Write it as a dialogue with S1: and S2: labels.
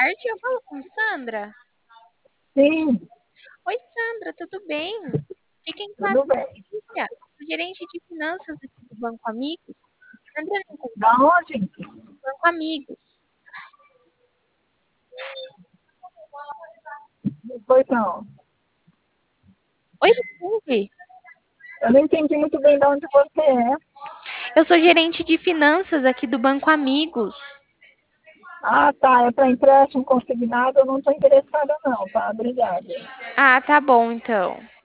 S1: tarde, eu falo com Sandra.
S2: Sim,
S1: Oi, Sandra, tudo bem? De quem fala
S2: tudo bem.
S1: é Lívia, sou gerente de finanças aqui do Banco Amigos. Sandra não
S2: Da
S1: encontrou
S2: onde?
S1: do Banco Amigos.
S2: Pois não.
S1: Oi, Lívia.
S2: Eu não entendi muito bem de onde você é.
S1: Eu sou gerente de finanças aqui do Banco Amigos.
S2: Ah, tá. É para empréstimo consignado. Eu não estou interessada, não, tá? Obrigada.
S1: Ah, tá bom, então.